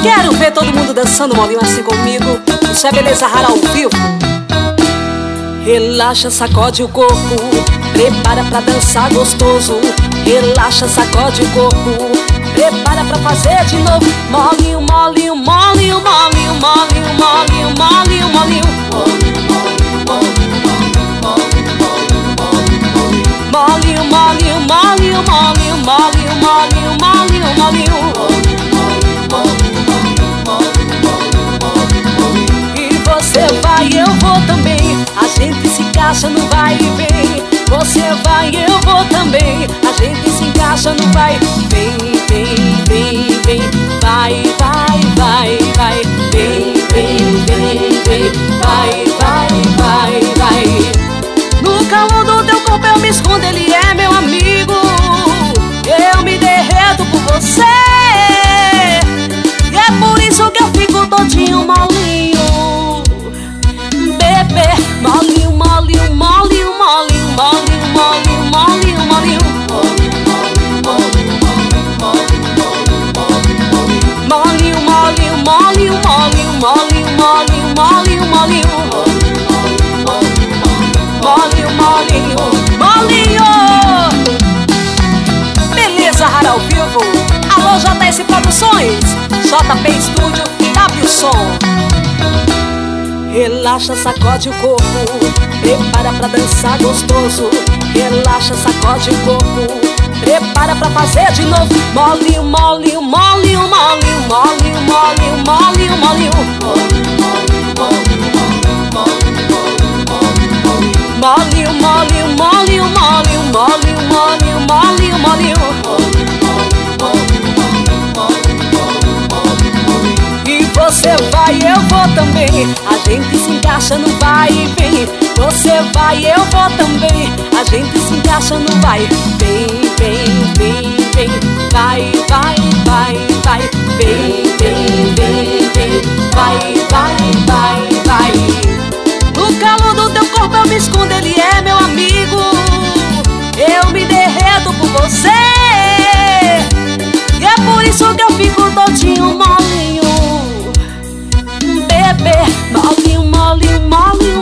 Quero ver todo mundo dançando molinho assim comigo. Isso é Beleza Rara ao vivo. Relaxa, sacode o corpo, prepara pra dançar gostoso. Relaxa, sacode o corpo, prepara pra fazer de novo. Molinho, molinho, molinho, molinho, molinho, molinho, molinho, molinho. Molinho, molinho, molinho, molinho, molinho, molinho, molinho, molinho. E você vai, eu vou também. A gente se encaixa no vai e vem. Você vai, eu vou também. A gente se encaixa no vai. Vem, vem, vem, vem. Vai, vai, vai, vai. Vem, vem, vem, vem. Vai, vai, vai, vai. No calor do teu corpo eu me escondo, ele é meu amigo. Eu me derreto por você. E é por isso que eu fico todinho molinho. Bebê, molinho, molinho, molinho, molinho, molinho, molinho, molinho, molinho. Molinho, molinho, molinho, molinho, molinho, molinho, molinho, molinho. Molinho, molinho, molinho. Beleza Rara ao vivo. Alô JS Produções, JP Estúdio, W Som. Relaxa, sacode o corpo, prepara pra dançar gostoso. Relaxa, sacode o corpo, prepara pra fazer de novo. Molinho, molinho, molinho, molinho, molinho, molinho, molinho, molinho. Molinho, molinho, molinho, molinho, molinho, molinho, molinho, molinho. E você vai, eu vou também. A gente se encaixa no vai e vem. Você vai, eu vou também. A gente se encaixa no vai. Vem, vem, vem, vem. Vai, vai, vai, vai. Vem, vem, vem, vem. Vai, vai, vai, vai. No calor do teu corpo eu me escondo, ele é meu amigo. Eu me derreto por você. E é por isso que eu fico todinho molinho. Bebê, molinho, molinho, molinho.